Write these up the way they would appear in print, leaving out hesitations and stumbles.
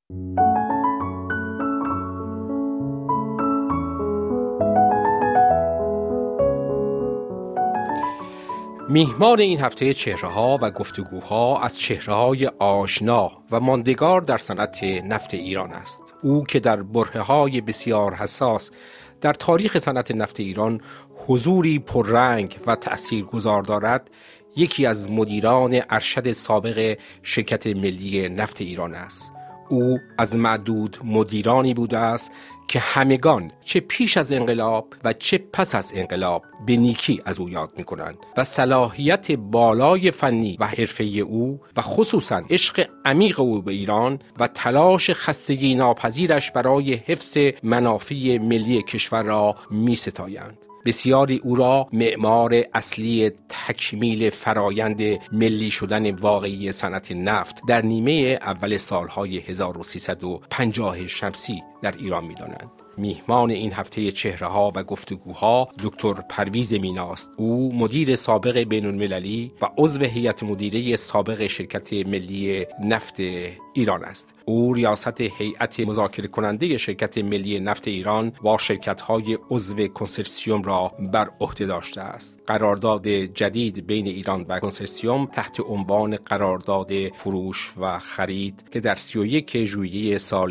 میهمان این هفته چهره‌ها و گفتگوها از چهره‌های آشنا و ماندگار در صنعت نفت ایران است. او که در برهه‌های بسیار حساس در تاریخ صنعت نفت ایران حضوری پررنگ و تأثیرگذار دارد، یکی از مدیران ارشد سابق شرکت ملی نفت ایران است. او از معدود مدیرانی بوده است که همگان چه پیش از انقلاب و چه پس از انقلاب به نیکی از او یاد می‌کنند و صلاحیت بالای فنی و حرفه‌ای او و خصوصاً عشق عمیق او به ایران و تلاش خستگی ناپذیرش برای حفظ منافع ملی کشور را می‌ستایند. بسیاری او را معمار اصلی تکمیل فرایند ملی شدن واقعی صنعت نفت در نیمه اول سالهای 1350 شمسی در ایران می‌دانند. میهمان این هفته چهره‌ها و گفتگوها دکتر پرویز میناست. او مدیر سابق بین‌المللی و عضو هیئت مدیره سابق شرکت ملی نفت ایران است. او ریاست هیئت مذاکره کننده شرکت ملی نفت ایران با شرکت‌های عضو کنسرسیوم را بر عهده داشته است. قرارداد جدید بین ایران و کنسرسیوم تحت عنوان قرارداد فروش و خرید که در 31 ژوئیه سال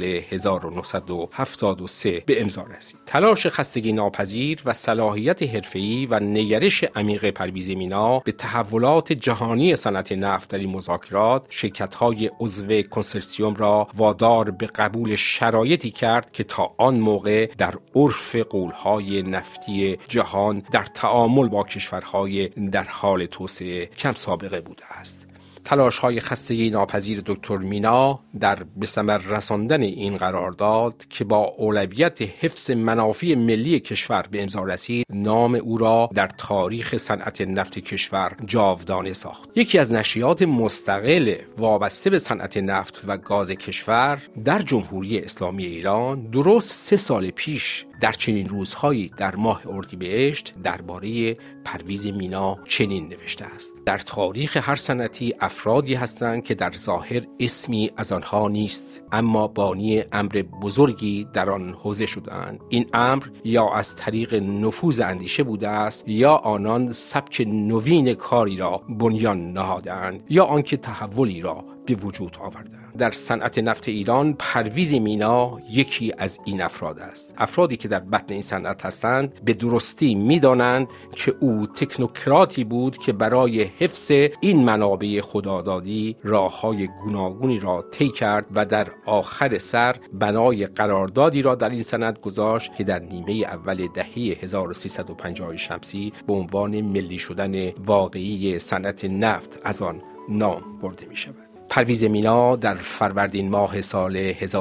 1973 به امضا رسید. تلاش خستگی ناپذیر و صلاحیت حرفه‌ای و نگرش عمیق پرویز مینا به تحولات جهانی صنعت نفت در این مذاکرات شرکت‌های عضو کنسرسیوم را وادار به قبول شرایطی کرد که تا آن موقع در عرف قولهای نفتی جهان در تعامل با کشورهای در حال توسعه کم سابقه بوده است. تلاش‌های خستگی ناپذیر دکتر مینا در به ثمر رساندن این قرارداد که با اولویت حفظ منافع ملی کشور به امضا رسید، نام او را در تاریخ صنعت نفت کشور جاودانه ساخت. یکی از نشریات مستقل وابسته به صنعت نفت و گاز کشور در جمهوری اسلامی ایران درست 3 سال پیش در چنین روزهایی در ماه اردیبهشت درباره پرویز مینا چنین نوشته است: در تاریخ هر صنعتی افرادی هستند که در ظاهر اسمی از آنها نیست، اما بانی امر بزرگی در آن حوزه شدند. این امر یا از طریق نفوذ اندیشه بوده است، یا آنان سبک نوین کاری را بنیان نهادند، یا آنکه تحولی را به وجود آوردند. در صنعت نفت ایران پرویز مینا یکی از این افراد است. افرادی که در بطن این صنعت هستند به درستی می‌دانند که او تکنوکراتی بود که برای حفظ این منابع خدادادی راه‌های گوناگونی را طی کرد و در آخر سر بنای قراردادی را در این صنعت گذاشت که در نیمه اول دهه 1350 شمسی به عنوان ملی شدن واقعی صنعت نفت از آن نام برده می‌شود. پرویز مینا در فروردین ماه سال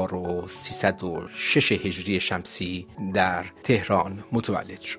1306 هجری شمسی در تهران متولد شد.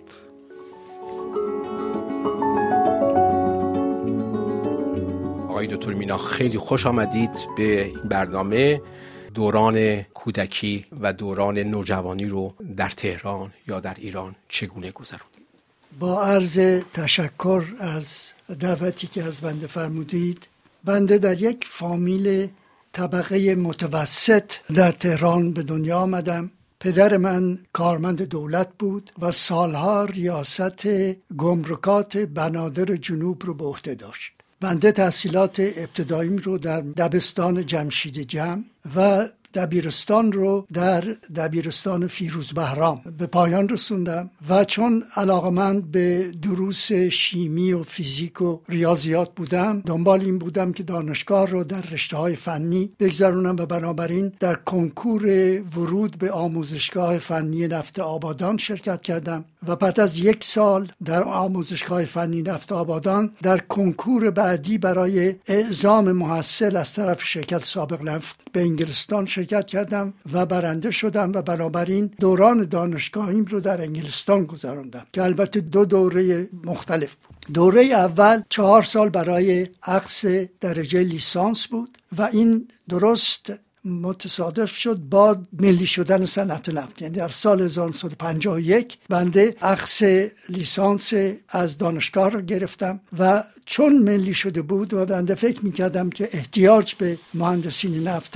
آقای دکتر مینا، خیلی خوش آمدید به این برنامه. دوران کودکی و دوران نوجوانی رو در تهران یا در ایران چگونه گذروندید؟ با عرض تشکر از دعوتی که از بنده فرمودید. بنده در یک فامیل طبقه متوسط در تهران به دنیا آمدم. پدر من کارمند دولت بود و سالها ریاست گمرکات بنادر جنوب رو به عهده داشت. بنده تحصیلات ابتداییم رو در دبستان جمشید جمع و دبیرستان رو در دبیرستان فیروز بهرام به پایان رسوندم و چون علاقمند به دروس شیمی و فیزیک و ریاضیات بودم، دنبال این بودم که دانشگاه رو در رشته‌های فنی بگذرونم و بنابراین در کنکور ورود به آموزشگاه فنی نفت آبادان شرکت کردم و بعد از 1 سال در آموزشگاه فنی نفت آبادان در کنکور بعدی برای اعزام محصل از طرف شرکت سابق نفت به انگلستان شرکت کردم و برنده شدم و بنابراین دوران دانشگاهیم رو در انگلستان گذراندم که البته 2 دوره مختلف بود. دوره اول 4 سال برای اخذ درجه لیسانس بود و این درست متصادف شد با ملی شدن صنعت نفت. یعنی در سال 1951 بنده اخذ لیسانس از دانشگاه را گرفتم و چون ملی شده بود و بنده فکر میکردم که احتیاج به مهندسین نفت هست،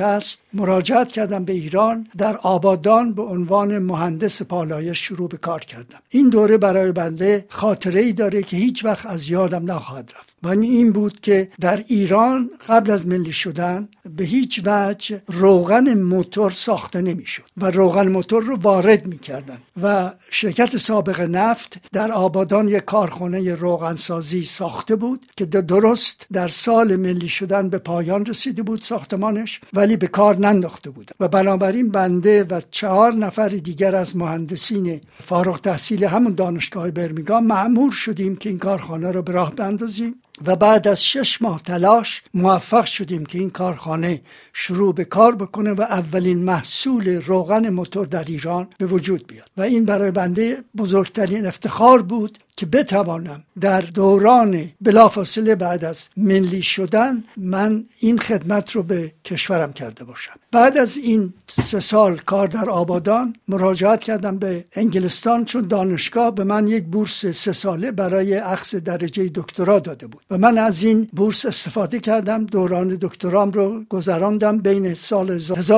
مراجعت کردم به ایران. در آبادان به عنوان مهندس پالایش شروع به کار کردم. این دوره برای بنده خاطره‌ای داره که هیچ وقت از یادم نخواهد رفت. و این بود که در ایران قبل از ملی شدن به هیچ وجه روغن موتور ساخته نمیشد و روغن موتور رو وارد میکردن و شرکت سابق نفت در آبادان یک کارخانه روغن سازی ساخته بود که درست در سال ملی شدن به پایان رسیده بود ساختمانش، ولی به کار ننداخته بود و بنابراین بنده و 4 نفر دیگر از مهندسین فارغ التحصیل همون دانشگاه برمینگام مأمور شدیم که این کارخانه رو به راه بندازیم و بعد از 6 ماه تلاش موفق شدیم که این کارخانه شروع به کار بکنه و اولین محصول روغن موتور در ایران به وجود بیاد و این برای بنده بزرگترین افتخار بود که بتوانم در دوران بلافاصله بعد از ملی شدن من این خدمت رو به کشورم کرده باشم. بعد از این 3 سال کار در آبادان مراجعت کردم به انگلستان، چون دانشگاه به من یک بورس 3 ساله برای اخذ درجه دکترا داده بود و من از این بورس استفاده کردم. دوران دکترام رو گذراندم بین سال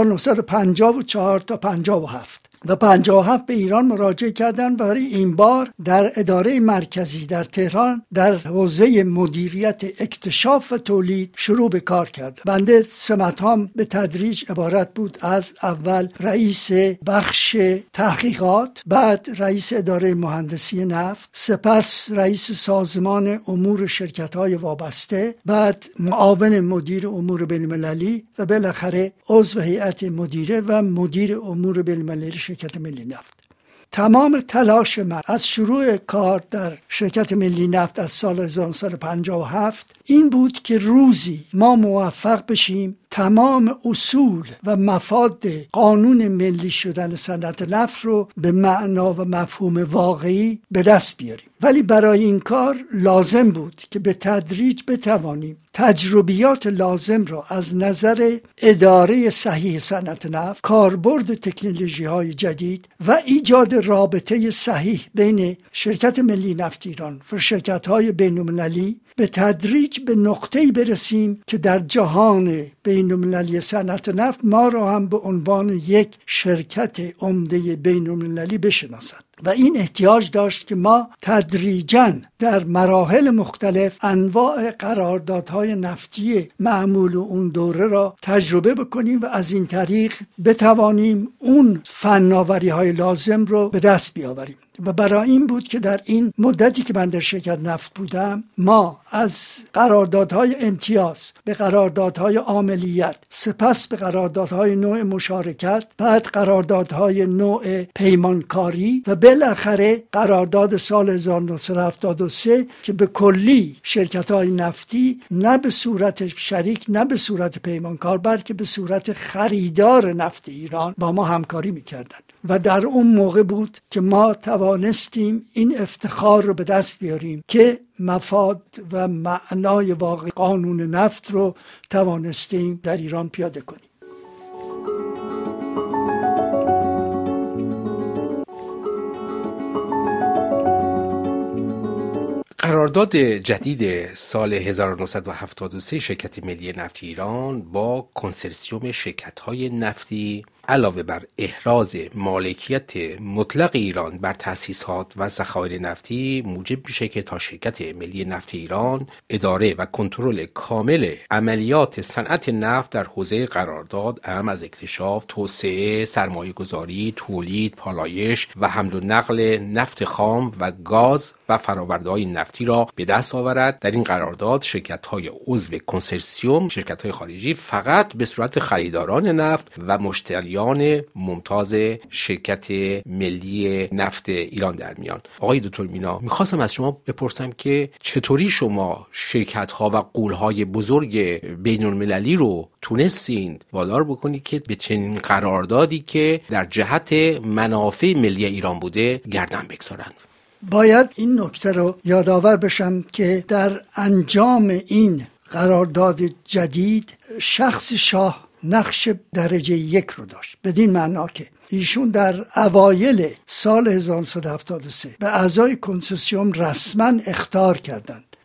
1954 تا 57 و 57 به ایران مراجعه کردن. برای این بار در اداره مرکزی در تهران در حوزه مدیریت اکتشاف و تولید شروع به کار کردم. بنده سمت‌هام به تدریج عبارت بود از اول رئیس بخش تحقیقات، بعد رئیس اداره مهندسی نفت، سپس رئیس سازمان امور شرکت‌های وابسته، بعد معاون مدیر امور بین‌المللی و بالاخره عضو هیئت مدیره و مدیر امور بین‌المللی شرکت ملی نفت. تمام تلاش من از شروع کار در شرکت ملی نفت از سال 1957 این بود که روزی ما موفق بشیم تمام اصول و مفاد قانون ملی شدن صنعت نفت رو به معنا و مفهوم واقعی به دست بیاریم. ولی برای این کار لازم بود که به تدریج بتوانیم تجربیات لازم را از نظر اداره صحیح صنعت نفت، کاربرد تکنولوژی‌های جدید و ایجاد رابطه صحیح بین شرکت ملی نفت ایران و شرکت‌های بین‌المللی به تدریج به نقطه‌ای برسیم که در جهان بین‌المللی صنعت نفت ما را هم به عنوان یک شرکت عمده بین‌المللی بشناسند. و این احتیاج داشت که ما تدریجاً در مراحل مختلف انواع قراردادهای نفتی معمول اون دوره را تجربه بکنیم و از این طریق بتوانیم اون فناوری‌های لازم رو به دست بیاوریم. و برای این بود که در این مدتی که من در شرکت نفت بودم ما از قراردادهای امتیاز به قراردادهای عاملیت، سپس به قراردادهای نوع مشارکت، بعد قراردادهای نوع پیمانکاری و بالاخره قرارداد سال 1973 که به کلی شرکت‌های نفتی نه به صورت شریک نه به صورت پیمانکار بلکه به صورت خریدار نفت ایران با ما همکاری می‌کردند. و در اون موقع بود که ما توانستیم این افتخار رو به دست بیاریم که مفاد و معنای واقعی قانون نفت رو توانستیم در ایران پیاده کنیم. قرارداد جدید سال 1973 شرکت ملی نفت ایران با کنسرسیوم شرکت‌های نفتی علاوه بر احراز مالکیت مطلق ایران بر تأسیسات و ذخایر نفتی موجب میشه که تا شرکت ملی نفت ایران اداره و کنترل کامل عملیات صنعت نفت در حوزه قرارداد اعم از اکتشاف، توسعه، سرمایه‌گذاری، تولید، پالایش و حمل و نقل نفت خام و گاز و فرآورده‌های نفتی را به دست آورد. در این قرارداد شرکت‌های عضو کنسرسیوم، شرکت‌های خارجی فقط به صورت خریداران نفت و مشتریان ممتاز شرکت ملی نفت ایران در میان. آقای دکتر مینا، میخواستم از شما بپرسم که چطوری شما شرکت‌ها و غول‌های بزرگ بین‌المللی رو تونستین وادار بکنید که به چنین قراردادی که در جهت منافع ملی ایران بوده گردن بگذارند؟ باید این نکته رو یادآور بشم که در انجام این قرارداد جدید شخص شاه نقش درجه 1 رو داشت، بدین معنا که ایشون در اوایل سال 1973 به اعضای کنسرسیوم رسما اخطار کردند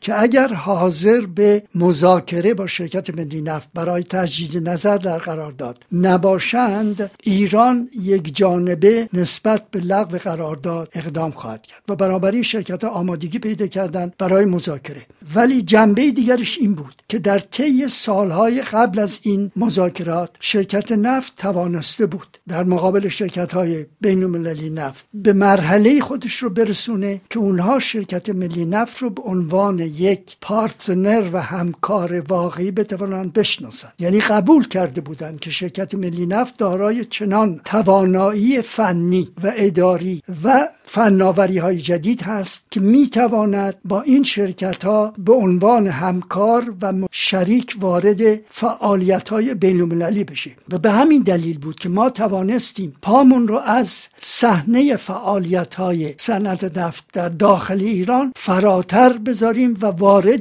که اگر حاضر به مذاکره با شرکت ملی نفت برای تجدید نظر در قرارداد نباشند، ایران یک جانبه نسبت به لغو قرارداد اقدام خواهد کرد و بنابراین شرکت‌ها آمادگی پیدا کردند برای مذاکره. ولی جنبه دیگرش این بود که در طی سالهای قبل از این مذاکرات شرکت نفت توانسته بود در مقابل شرکت‌های بین‌المللی نفت به مرحله خودش رو برسونه که اونها شرکت ملی نفت رو به عنوان یک پارتنر و همکار واقعی بتوانند بشناسند. یعنی قبول کرده بودند که شرکت ملی نفت دارای چنان توانایی فنی و اداری و فناوری‌های جدید هست که میتواند با این شرکت‌ها به عنوان همکار و شریک وارد فعالیت‌های بین‌المللی بشه و به همین دلیل بود که ما توانستیم پامون رو از صحنه فعالیت‌های صنعت نفت در داخل ایران فراتر بذاریم و وارد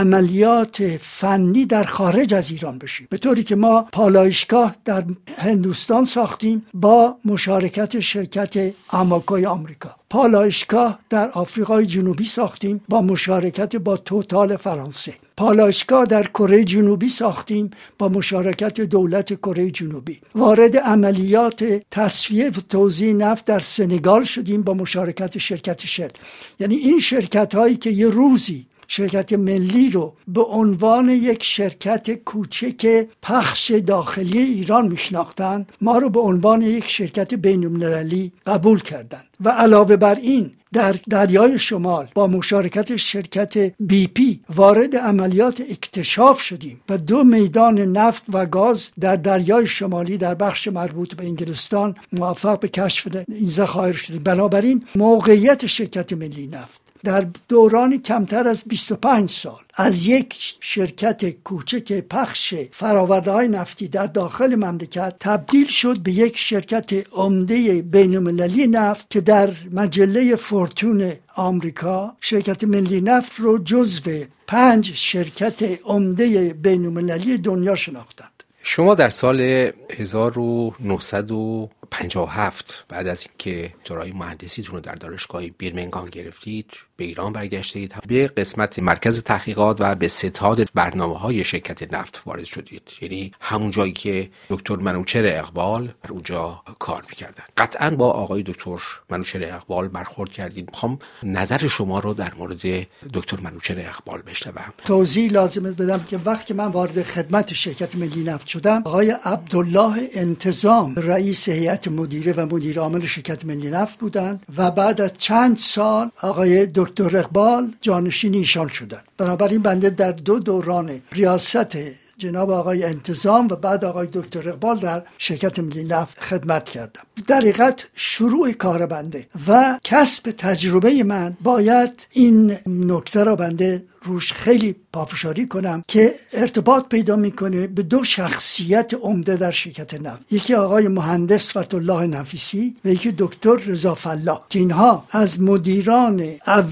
عملیات فنی در خارج از ایران بشیم، به طوری که ما پالایشگاه در هندوستان ساختیم با مشارکت شرکت آماکوی آمریکا، پالایشگاه در آفریقای جنوبی ساختیم با مشارکت با توتال فرانسه، پالایشگاه در کره جنوبی ساختیم با مشارکت دولت کره جنوبی، وارد عملیات تصفیه و توزیع نفت در سنگال شدیم با مشارکت شرکت شل. یعنی این شرکت هایی که یه روزی شرکت ملی رو به عنوان یک شرکت کوچک پخش داخلی ایران میشناختند، ما رو به عنوان یک شرکت بین‌المللی قبول کردند و علاوه بر این در دریای شمال با مشارکت شرکت بی پی وارد عملیات اکتشاف شدیم و 2 میدان نفت و گاز در دریای شمالی در بخش مربوط به انگلستان موفق به کشف این ذخایر شدیم. بنابراین موقعیت شرکت ملی نفت در دورانی کمتر از 25 سال از یک شرکت کوچک پخش فرآورده‌های نفتی در داخل مملکت تبدیل شد به یک شرکت عمده بین‌المللی نفت که در مجله فورتون آمریکا شرکت ملی نفت رو جزو 5 شرکت عمده بین‌المللی دنیا شناختند. شما در سال 1957 بعد از اینکه دکترای مهندسیتون رو در دانشگاه برمنگام گرفتید به ایران برگشتید، به قسمت مرکز تحقیقات و به ستاد برنامه‌های شرکت نفت وارد شدید، یعنی همون جایی که دکتر منوچهر اقبال در اونجا کار می‌کردن. قطعاً با آقای دکتر منوچهر اقبال برخورد کردید. می‌خوام نظر شما رو در مورد دکتر منوچهر اقبال بشنوم. توضیح لازمه بدم که وقتی من وارد خدمت شرکت ملی نفت شدم، آقای عبدالله انتظام رئیس هیئت مدیره و مدیر عامل شرکت ملی نفت بودند و بعد از چند سال آقای دکتر اقبال جانشین ایشان شدند. بنابراین بنده در 2 دوران ریاست جناب آقای انتظام و بعد آقای دکتر اقبال در شرکت ملی نفت خدمت کردم. در حقیقت شروع کار بنده و کسب تجربه من باید این نکته را بنده روش خیلی پافشاری کنم که ارتباط پیدا میکنه به 2 شخصیت عمده در شرکت نفت، یکی آقای مهندس فتح‌الله نفیسی و یکی دکتر رضا فلاح، که اینها از مدیران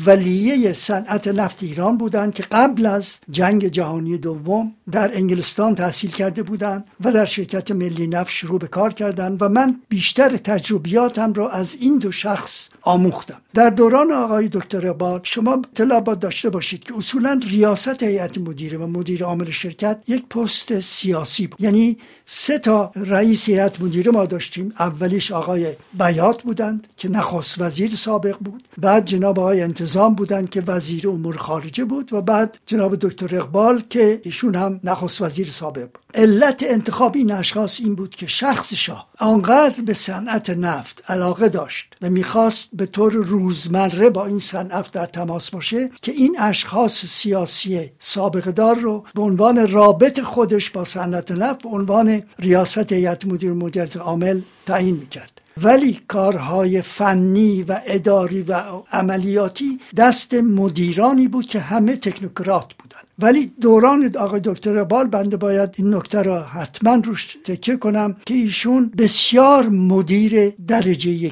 اولیه صنعت نفت ایران بودند که قبل از جنگ جهانی دوم در انگلستان تحصیل کرده بودند و در شرکت ملی نفت شروع به کار کردند و من بیشتر تجربیاتم را از این 2 شخص آموختم. در دوران آقای دکتر اقبال شما اطلاع داشته باشید که اصولا ریاست هیئت مدیره و مدیر عامل شرکت یک پست سیاسی بود. یعنی 3 تا رئیس هیئت مدیره ما داشتیم. اولیش آقای بیات بودند که نخست وزیر سابق بود، بعد جناب آقای انتظام بودند که وزیر امور خارجه بود و بعد جناب دکتر اقبال که ایشون هم نخست وزیر سابق بود. علت انتخاب این اشخاص این بود که شخص شاه آنقدر به صنعت نفت علاقه داشت و میخواست به طور روزمره با این صنعت در تماس باشه که این اشخاص سیاسی سابقه دار رو به عنوان رابط خودش با صنعت نفت به عنوان ریاست هیئت مدیره و مدیریت عامل تعیین میکرد. ولی کارهای فنی و اداری و عملیاتی دست مدیرانی بود که همه تکنوکرات بودند. ولی دوران آقای دکتر اقبال بنده باید این نکته را حتما روش تکیه کنم که ایشون بسیار مدیر درجه 1 بود.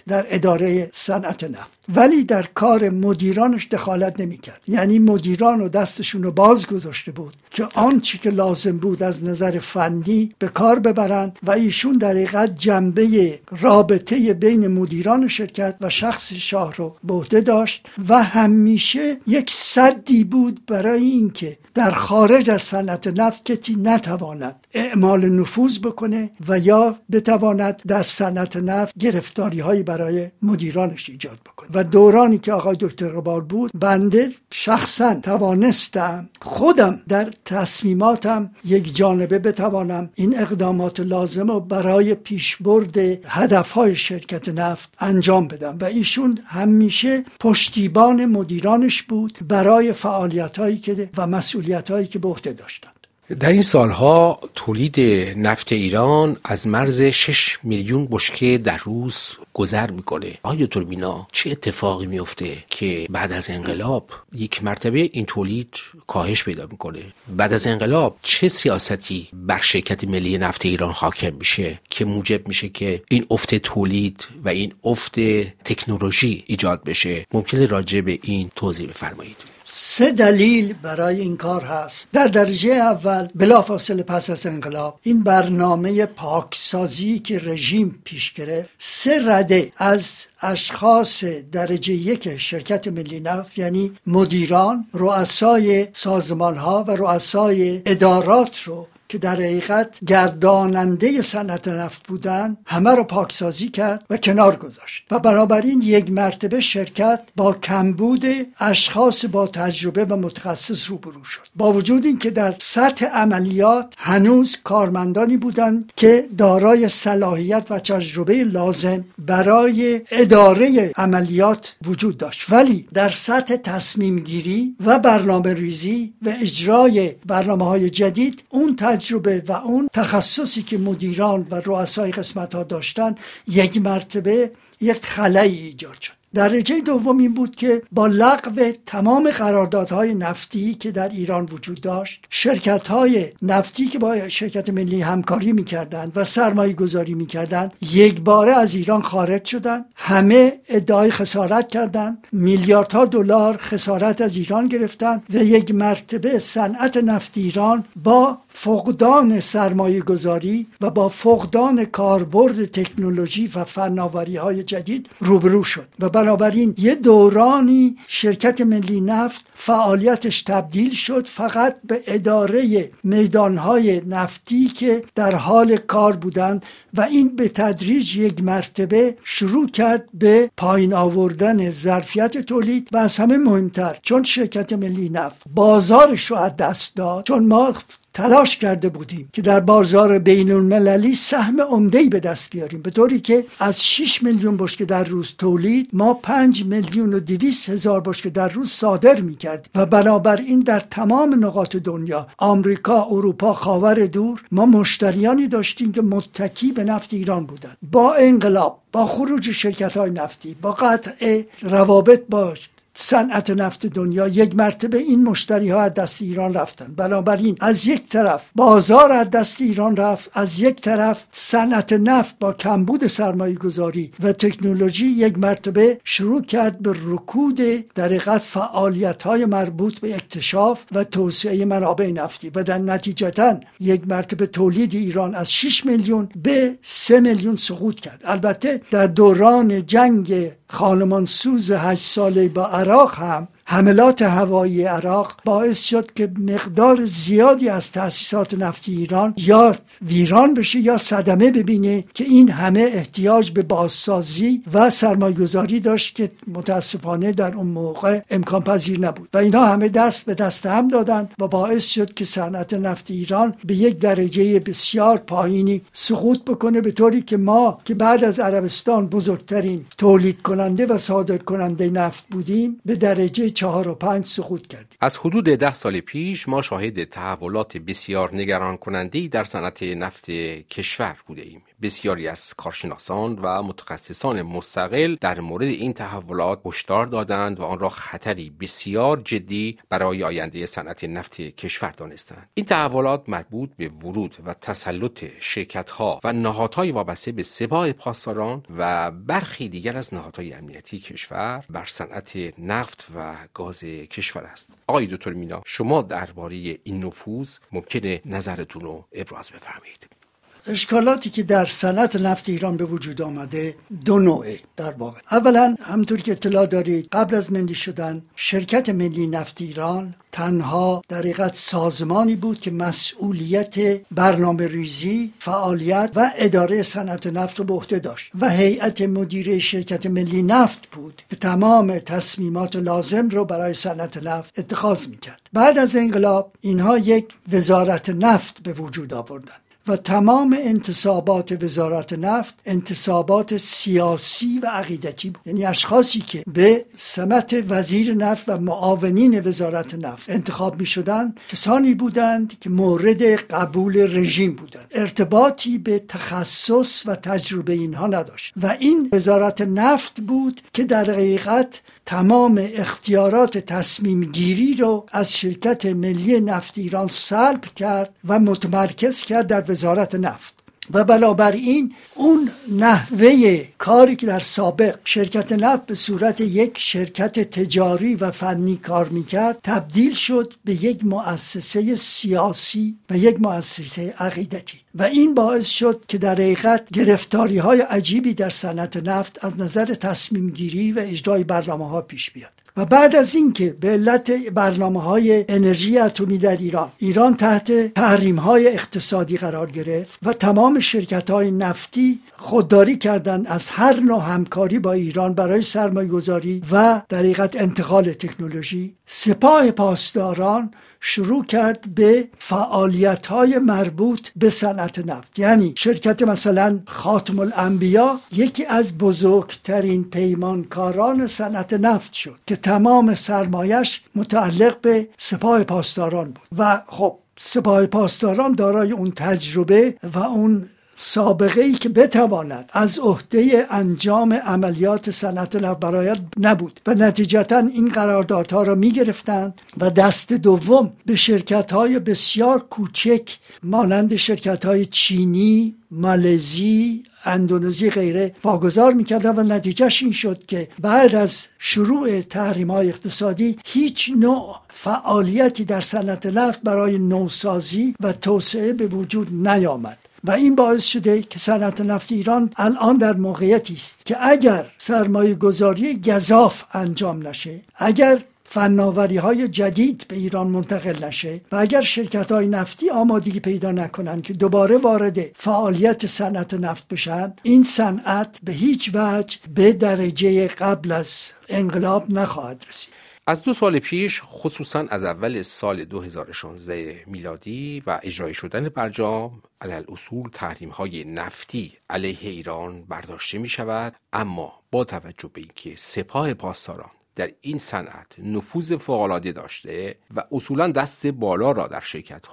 در اداره صنعت نفت، ولی در کار مدیرانش دخالت نمی‌کرد. یعنی مدیران و دستشون رو باز گذاشته بود که آنچه که لازم بود از نظر فنی به کار ببرند و ایشون در حقیقت جنبه رابطه بین مدیران شرکت و شخص شاه رو به عهده داشت و همیشه یک سدی بود برای اینکه در خارج از صنعت نفت کسی نتواند اعمال نفوذ بکنه و یا بتواند در صنعت نفت گرفتاری‌هایی برای مدیرانش ایجاد بکنه. و دورانی که آقای دکتر قبال بود، بنده شخصا توانستم خودم در تصمیماتم یک جانبه بتوانم این اقدامات لازم رو برای پیشبرد هدفهای شرکت نفت انجام بدم و ایشون همیشه پشتیبان مدیرانش بود برای فعالیت‌هایی که و مسئولیت‌هایی که به عهده داشتند. در این سالها تولید نفت ایران از مرز 6 میلیون بشکه در روز گذر میکنه. آقای دکتر مینا، چه اتفاقی میفته که بعد از انقلاب یک مرتبه این تولید کاهش پیدا میکنه؟ بعد از انقلاب چه سیاستی بر شرکت ملی نفت ایران حاکم میشه که موجب میشه که این افت تولید و این افت تکنولوژی ایجاد بشه؟ ممکنه راجع به این توضیح بفرمایید؟ 3 دلیل برای این کار هست. در درجه اول، بلافاصله پس از انقلاب، این برنامه پاکسازی که رژیم پیش گرفت، 3 رده از اشخاص درجه 1 شرکت ملی نفت، یعنی مدیران، رؤسای سازمان‌ها و رؤسای ادارات رو که در حقیقت گرداننده صنعت نفت بودن، همه رو پاکسازی کرد و کنار گذاشت و بنابراین یک مرتبه شرکت با کمبود اشخاص با تجربه و متخصص روبرو شد. با وجود این که در سطح عملیات هنوز کارمندانی بودند که دارای صلاحیت و تجربه لازم برای اداره عملیات وجود داشت، ولی در سطح تصمیم گیری و برنامه ریزی و اجرای برنامه‌های جدید اون تجربه و اون تخصصی که مدیران و رؤسای قسمت‌ها داشتن یک مرتبه یک خلایی ایجاد شد. درجه دوم این بود که با لغو تمام قراردادهای نفتی که در ایران وجود داشت، شرکت‌های نفتی که با شرکت ملی همکاری می‌کردند و سرمایه گذاری می‌کردند یک باره از ایران خارج شدند. همه ادعای خسارت کردند، میلیاردها دلار خسارت از ایران گرفتند و یک مرتبه صنعت نفت ایران با فقدان سرمایه گذاری و با فقدان کاربرد تکنولوژی و فناوری‌های جدید روبرو شد و بنابراین یه دورانی شرکت ملی نفت فعالیتش تبدیل شد فقط به اداره میدانهای نفتی که در حال کار بودند و این به تدریج یک مرتبه شروع کرد به پایین آوردن ظرفیت تولید و از همه مهمتر چون شرکت ملی نفت بازارش رو از دست داد، چون ما تلاش کرده بودیم که در بازار بین المللی سهم عمده‌ای به دست بیاریم، به طوری که از 6 میلیون بشکه در روز تولید ما 5,200,000 بشکه در روز صادر می‌کردیم و بنابراین در تمام نقاط دنیا، آمریکا، اروپا، خاور دور، ما مشتریانی داشتیم که متکی به نفت ایران بودند. با انقلاب، با خروج شرکت‌های نفتی، با قطع روابط با صنعت نفت دنیا، یک مرتبه این مشتری ها از دست ایران رفتن. بنابراین از یک طرف بازار از دست ایران رفت، از یک طرف صنعت نفت با کمبود سرمایه گذاری و تکنولوژی یک مرتبه شروع کرد به رکود در حقیقت فعالیت های مربوط به اکتشاف و توسعه منابع نفتی و در نتیجتا یک مرتبه تولید ایران از 6 میلیون به 3 میلیون سقوط کرد. البته در دوران جنگ خانمانسوز 8 ساله با عراق هم حملات هوایی عراق باعث شد که مقدار زیادی از تأسیسات نفتی ایران یا ویران بشه یا صدمه ببینه که این همه احتیاج به بازسازی و سرمایه‌گذاری داشت که متاسفانه در اون موقع امکان پذیر نبود و اینا همه دست به دست هم دادند و باعث شد که صنعت نفت ایران به یک درجه بسیار پایینی سقوط بکنه، به طوری که ما که بعد از عربستان بزرگترین تولید کننده و صادر کننده نفت بودیم به درجه 4 و 5 سقوط کردیم. از حدود 10 سال پیش ما شاهد تحولات بسیار نگران کننده‌ای در صنعت نفت کشور بوده ایم. بسیاری از کارشناسان و متخصصان مستقل در مورد این تحولات هشدار دادند و آن را خطری بسیار جدی برای آینده صنعت نفت کشور دانستند. این تحولات مربوط به ورود و تسلط شرکت‌ها و نهادهای وابسته به سپاه پاسداران و برخی دیگر از نهادهای امنیتی کشور بر صنعت نفت و گاز کشور است. آقای دکتر مینا، شما درباره این نفوذ ممکنه نظرتون رو ابراز بفرمایید. اشکالاتی که در صنعت نفت ایران به وجود آمده دو نوعه در واقع. اولا همونطور که اطلاع دارید قبل از ملی شدن شرکت ملی نفت ایران تنها در حقیقت سازمانی بود که مسئولیت برنامه ریزی، فعالیت و اداره صنعت نفت رو به عهده داشت و هیئت مدیره شرکت ملی نفت بود که تمام تصمیمات لازم رو برای صنعت نفت اتخاذ میکرد. بعد از انقلاب اینها یک وزارت نفت به وجود آوردند و تمام انتصابات وزارت نفت انتصابات سیاسی و عقیدتی بود. یعنی اشخاصی که به سمت وزیر نفت و معاونین وزارت نفت انتخاب می شدند کسانی بودند که مورد قبول رژیم بودند، ارتباطی به تخصص و تجربه اینها نداشت و این وزارت نفت بود که در حقیقت تمام اختیارات تصمیم گیری رو از شرکت ملی نفت ایران سلب کرد و متمرکز کرد در وزارت نفت و بنابراین اون نحوه کاری که در سابق شرکت نفت به صورت یک شرکت تجاری و فنی کار میکرد تبدیل شد به یک مؤسسه سیاسی و یک مؤسسه عقیدتی و این باعث شد که در حقیقت گرفتاری های عجیبی در صنعت نفت از نظر تصمیم گیری و اجرای برنامه ها پیش بیاد. و بعد از اینکه به علت برنامه‌های انرژی اتمی در ایران تحت تحریم‌های اقتصادی قرار گرفت و تمام شرکت‌های نفتی خودداری کردند از هر نوع همکاری با ایران برای سرمایه‌گذاری و در حقیقت انتقال تکنولوژی، سپاه پاسداران شروع کرد به فعالیت‌های مربوط به صنعت نفت. یعنی شرکت مثلا خاتم الانبیا یکی از بزرگترین پیمانکاران صنعت نفت شد که تمام سرمایش متعلق به سپاه پاسداران بود و خب سپاه پاسداران دارای اون تجربه و اون سابقه‌ای که بتواند از عهده انجام عملیات صنعت نفت برآید نبود و نتیجتاً این قراردادها را می‌گرفتند و دست دوم به شرکت‌های بسیار کوچک مانند شرکت‌های چینی، مالزی، اندونزی غیره واگذار می‌کردند و نتیجهش این شد که بعد از شروع تحریم‌های اقتصادی هیچ نوع فعالیتی در صنعت نفت برای نوسازی و توسعه به وجود نیامد. و این باعث شده که صنعت نفت ایران الان در موقعیتی است که اگر سرمایه گذاری گزاف انجام نشه، اگر فناوری های جدید به ایران منتقل نشه و اگر شرکت های نفتی آمادگی پیدا نکنند که دوباره وارد فعالیت صنعت نفت بشن، این صنعت به هیچ وجه به درجه قبل از انقلاب نخواهد رسید. از 2 سال پیش، خصوصا از اول سال 2016 میلادی و اجرای شدن برجام، علی‌الاصول تحریم‌های نفتی علیه ایران برداشته می شود، اما با توجه به اینکه سپاه پاسداران در این صنعت نفوذ فوق‌العاده داشته و اصولا دست بالا را در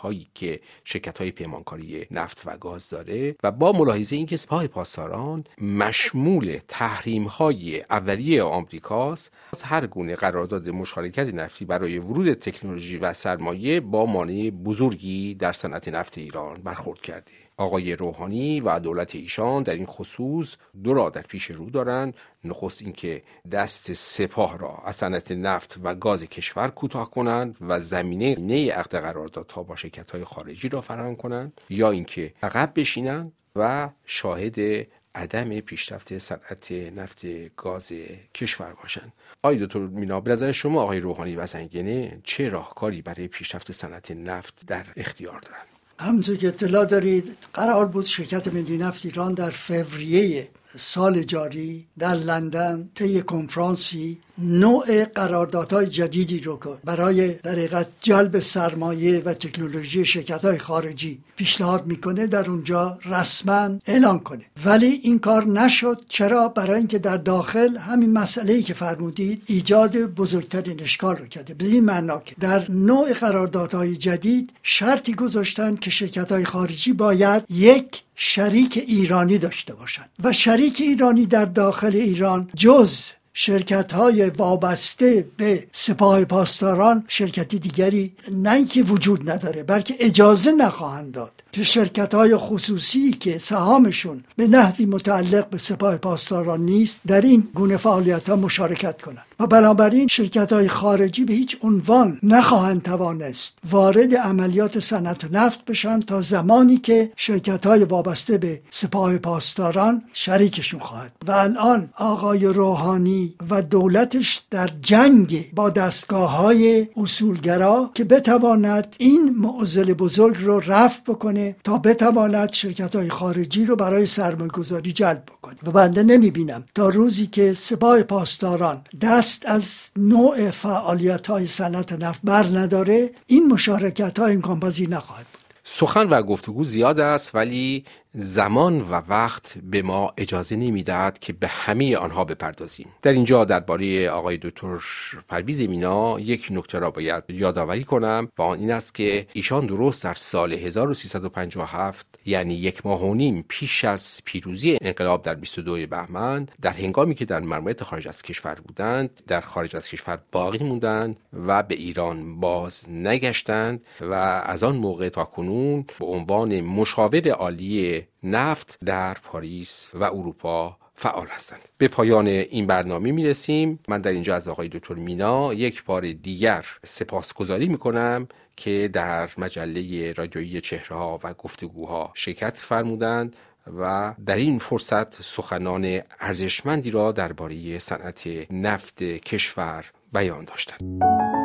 شرکت‌های پیمانکاری نفت و گاز داره و با ملاحظه اینکه سپاه پاسداران مشمول تحریم‌های اولیه آمریکاست، از هر گونه قرارداد مشارکت نفتی برای ورود تکنولوژی و سرمایه با مانع بزرگی در صنعت نفت ایران برخورد کرده. آقای روحانی و دولت ایشان در این خصوص 2 را در پیش رو دارند. نخست اینکه دست سپاه را از صنعت نفت و گاز کشور کوتاه کنند و زمینه عقد قراردادها با شرکت‌های خارجی را فراهم کنند، یا اینکه عقب بشینند و شاهد عدم پیشرفت صنعت نفت گاز کشور باشند. آقای دکتر مینا، به نظر شما آقای روحانی و زنگنه چه راهکاری برای پیشرفت صنعت نفت در اختیار دارند؟ همونطور که اطلاع دارید قرار بود شرکت ملی نفت ایران در فوریه سال جاری در لندن طی کنفرانسی نوع قراردادهای جدیدی رو که برای در حقیقت جلب سرمایه و تکنولوژی شرکت‌های خارجی پیشنهاد میکنه در اونجا رسما اعلان کنه، ولی این کار نشد. چرا؟ برای اینکه در داخل همین مسئله‌ای که فرمودید ایجاد بزرگترین اشکال رو کرده. به این معنا که در نوع قراردادهای جدید شرطی گذاشتن که شرکت‌های خارجی باید یک شریک ایرانی داشته باشند و شریک ایرانی در داخل ایران جز شرکت‌های وابسته به سپاه پاسداران شرکتی دیگری نه اینکه وجود نداره بلکه اجازه نخواهند داد که شرکت‌های خصوصی که سهامشون به نحوی متعلق به سپاه پاسداران نیست در این گونه فعالیت‌ها مشارکت کنند و بنابراین شرکت‌های خارجی به هیچ عنوان نخواهند توانست وارد عملیات صنعت نفت بشن تا زمانی که شرکت‌های وابسته به سپاه پاسداران شریکشون خواهد. و الان آقای روحانی و دولتش در جنگ با دستگاه‌های اصولگرا که بتواند این معضل بزرگ رو رفع بکنه تا بتواند شرکت‌های خارجی رو برای سرمایه‌گذاری جلب بکنه و بنده نمی‌بینم تا روزی که سپاه پاسداران دست از نوع فعالیت‌های صنعت نفت بر نداره این مشارکت‌ها امکان پذیر نخواهد بود. سخن و گفتگو زیاد است ولی زمان و وقت به ما اجازه نمیدهد که به همه آنها بپردازیم. در اینجا درباره آقای دکتر پرویز مینا یک نکته را باید یادآوری کنم و آن این است که ایشان درست در سال 1357 یعنی 1.5 ماه پیش از پیروزی انقلاب در 22 بهمن در هنگامی که در ماموریت خارج از کشور بودند در خارج از کشور باقی موندند و به ایران باز نگشتند و از آن موقع تا کنون به عنوان مشاور عالی نفت در پاریس و اروپا فعال هستند. به پایان این برنامه میرسیم. من در اینجا از آقای دکتر مینا یک بار دیگر سپاسگزاری میکنم که در مجله رادیویی چهره‌ها و گفتگوها شرکت فرمودند و در این فرصت سخنان ارزشمندی را درباره صنعت نفت کشور بیان داشتند.